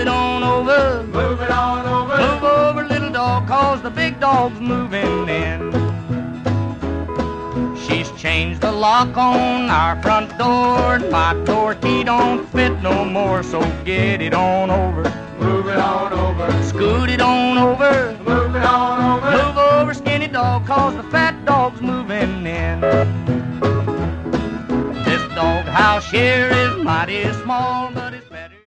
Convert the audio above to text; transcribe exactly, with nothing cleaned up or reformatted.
it on over. Move it on over. Move over, little dog, 'cause the big dog's moving in. She's changed the lock on our front door. My door key don't fit no more, so get it on over. Move it on over. Scoot it on over. Move it on over. Move over, skinny dog, 'cause the fat dog's moving in. This dog house here is mighty small.